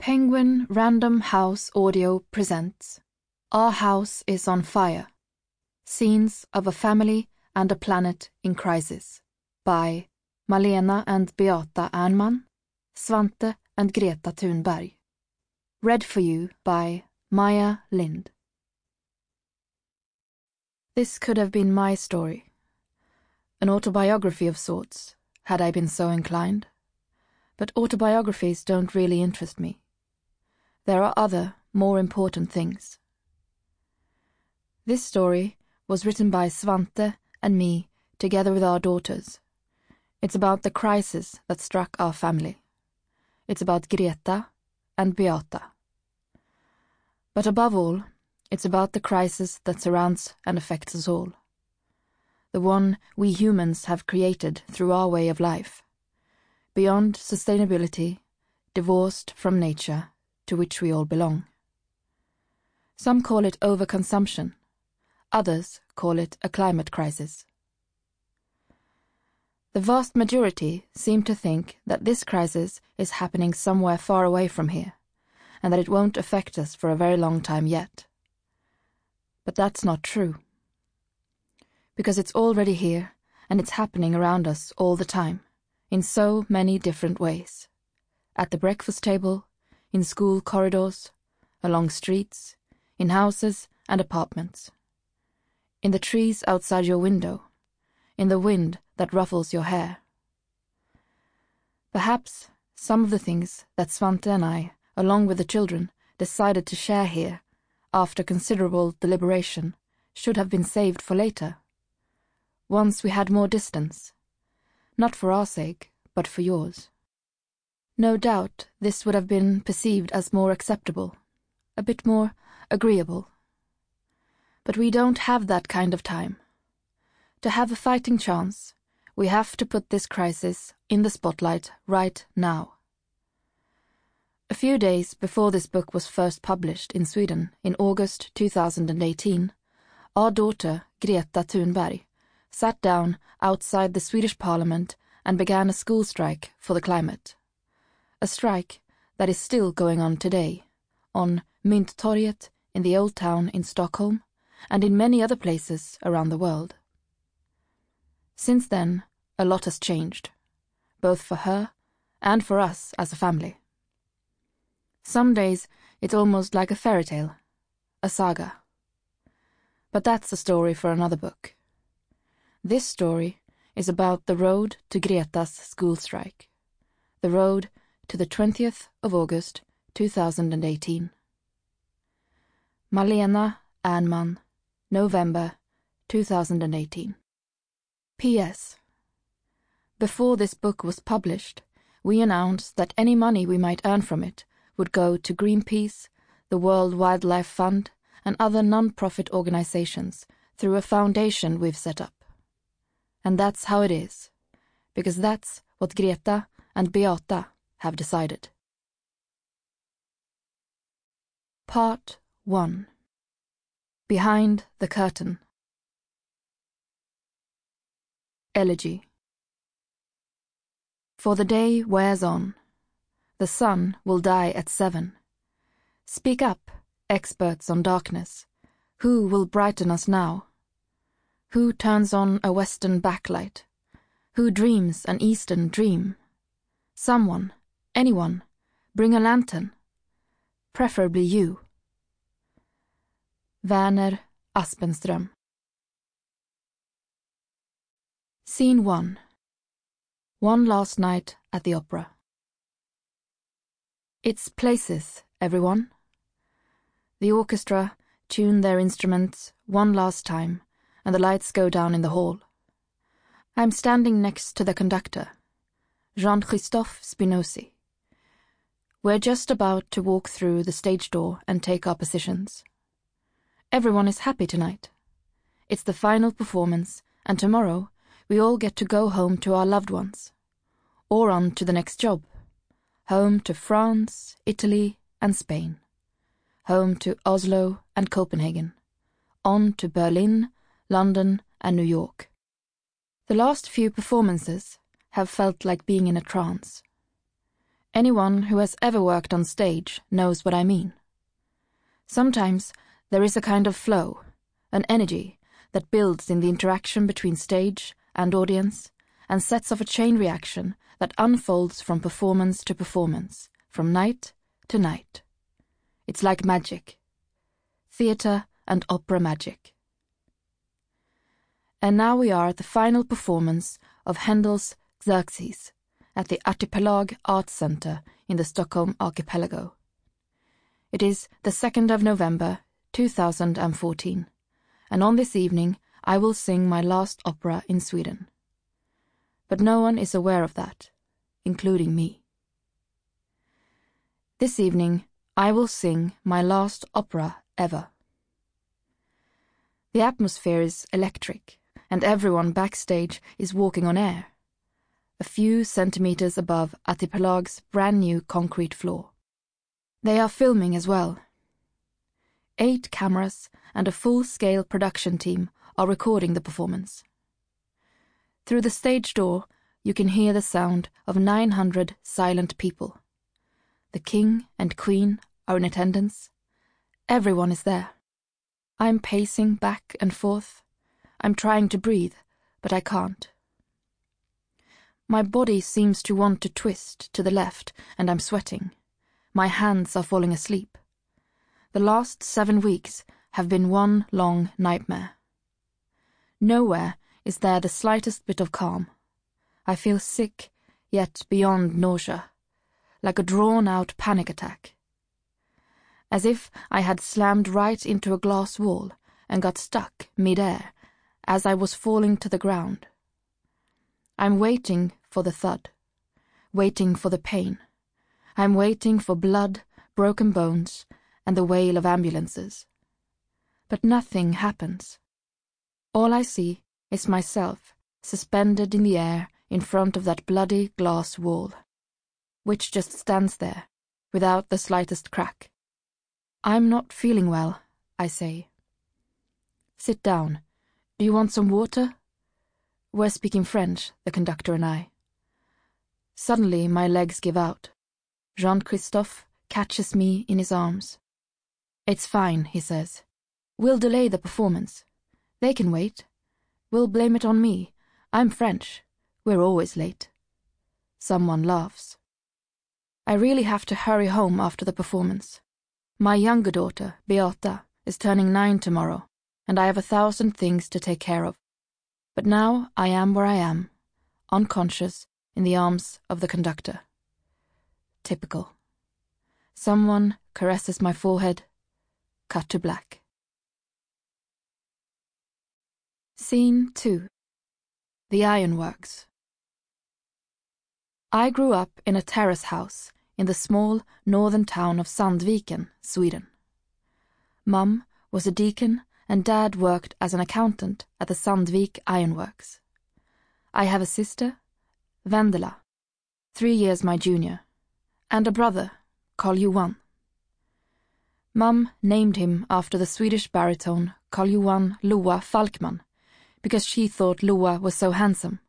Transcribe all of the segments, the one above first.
Penguin Random House Audio presents Our House is on Fire. Scenes of a Family and a Planet in Crisis by Malena and Beata Ernman, Svante and Greta Thunberg. Read for you by Maya Lind. This could have been my story. An autobiography of sorts, had I been so inclined. But autobiographies don't really interest me. There are other, more important things. This story was written by Svante and me together with our daughters. It's about the crisis that struck our family. It's about Greta and Beata. But above all, it's about the crisis that surrounds and affects us all. The one we humans have created through our way of life. Beyond sustainability, divorced from nature, to which we all belong. Some call it overconsumption. Others call it a climate crisis. The vast majority seem to think that this crisis is happening somewhere far away from here, and that it won't affect us for a very long time yet. But that's not true. Because it's already here, and it's happening around us all the time, in so many different ways. At the breakfast table, in school corridors, along streets, in houses and apartments. In the trees outside your window, in the wind that ruffles your hair. Perhaps some of the things that Svante and I, along with the children, decided to share here, after considerable deliberation, should have been saved for later. Once we had more distance. Not for our sake, but for yours. No doubt this would have been perceived as more acceptable, a bit more agreeable. But we don't have that kind of time. To have a fighting chance, we have to put this crisis in the spotlight right now. A few days before this book was first published in Sweden in August 2018, our daughter, Greta Thunberg, sat down outside the Swedish Parliament and began a school strike for the climate. A strike that is still going on today, on Mynttorget in the Old Town in Stockholm, and in many other places around the world. Since then, a lot has changed, both for her and for us as a family. Some days it's almost like a fairy tale, a saga. But that's a story for another book. This story is about the road to Greta's school strike, the road to the 20th of August 2018. Malena Ernman, November 2018. P.S. Before this book was published, we announced that any money we might earn from it would go to Greenpeace, the World Wildlife Fund, and other non-profit organizations through a foundation we've set up. And that's how it is, because that's what Greta and Beata have decided. Part 1. Behind the Curtain. Elegy. For the day wears on. The sun will die at 7. Speak up, experts on darkness. Who will brighten us now? Who turns on a western backlight? Who dreams an eastern dream? Someone, anyone, bring a lantern. Preferably you. Verner Aspenström. Scene 1. One last night at the opera. It's places, everyone. The orchestra tune their instruments one last time, and the lights go down in the hall. I'm standing next to the conductor, Jean-Christophe Spinosi. We're just about to walk through the stage door and take our positions. Everyone is happy tonight. It's the final performance, and tomorrow we all get to go home to our loved ones. Or on to the next job. Home to France, Italy, and Spain. Home to Oslo and Copenhagen. On to Berlin, London, and New York. The last few performances have felt like being in a trance. Anyone who has ever worked on stage knows what I mean. Sometimes there is a kind of flow, an energy that builds in the interaction between stage and audience and sets off a chain reaction that unfolds from performance to performance, from night to night. It's like magic. Theatre and opera magic. And now we are at the final performance of Handel's Xerxes at the Artipelag Arts Centre in the Stockholm archipelago. It is the 2nd of November, 2014, and on this evening I will sing my last opera in Sweden. But no one is aware of that, including me. This evening I will sing my last opera ever. The atmosphere is electric, and everyone backstage is walking on air, a few centimeters above Artipelag's brand new concrete floor. They are filming as well. 8 cameras and a full-scale production team are recording the performance. Through the stage door, you can hear the sound of 900 silent people. The king and queen are in attendance. Everyone is there. I'm pacing back and forth. I'm trying to breathe, but I can't. My body seems to want to twist to the left, and I'm sweating. My hands are falling asleep. The last 7 weeks have been one long nightmare. Nowhere is there the slightest bit of calm. I feel sick, yet beyond nausea, like a drawn-out panic attack. As if I had slammed right into a glass wall and got stuck mid-air as I was falling to the ground. I'm waiting for the thud, waiting for the pain. I'm waiting for blood, broken bones, and the wail of ambulances. But nothing happens. All I see is myself suspended in the air in front of that bloody glass wall, which just stands there, without the slightest crack. I'm not feeling well, I say. Sit down. Do you want some water? We're speaking French, the conductor and I. Suddenly my legs give out. Jean-Christophe catches me in his arms. It's fine, he says. We'll delay the performance. They can wait. We'll blame it on me. I'm French. We're always late. Someone laughs. I really have to hurry home after the performance. My younger daughter, Beata, is turning 9 tomorrow, and I have 1,000 things to take care of. But now I am where I am, unconscious, in the arms of the conductor. Typical. Someone caresses my forehead. Cut to black. Scene 2. The Ironworks. I grew up in a terrace house in the small northern town of Sandviken, Sweden. Mum was a deacon and Dad worked as an accountant at the Sandvik Ironworks. I have a sister, Vendela, 3 years my junior, and a brother, Carl-Johan. Mum named him after the Swedish baritone Carl-Johan Loa Falkman because she thought Loa was so handsome.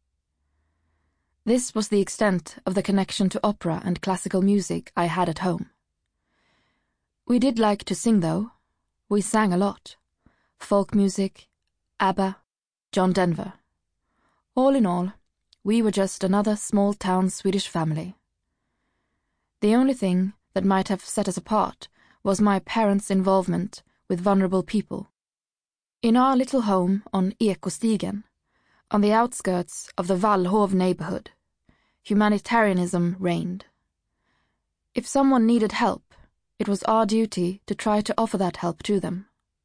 This was the extent of the connection to opera and classical music I had at home. We did like to sing, though. We sang a lot. Folk music, ABBA, John Denver. All in all, we were just another small-town Swedish family. The only thing that might have set us apart was my parents' involvement with vulnerable people. In our little home on Ekostigen, on the outskirts of the Vallhov neighborhood, humanitarianism reigned. If someone needed help, it was our duty to try to offer that help to them.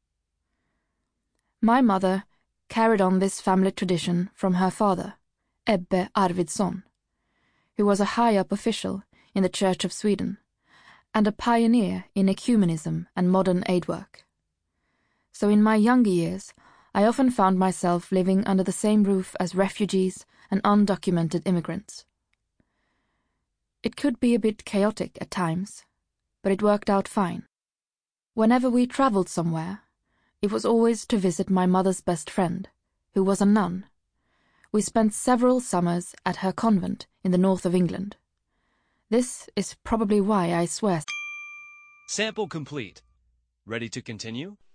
My mother carried on this family tradition from her father, Ebbe Arvidsson, who was a high-up official in the Church of Sweden and a pioneer in ecumenism and modern aid work. So in my younger years, I often found myself living under the same roof as refugees and undocumented immigrants. It could be a bit chaotic at times, but it worked out fine. Whenever we travelled somewhere, it was always to visit my mother's best friend, who was a nun. We spent several summers at her convent in the north of England. This is probably why I swear. Sample complete. Ready to continue?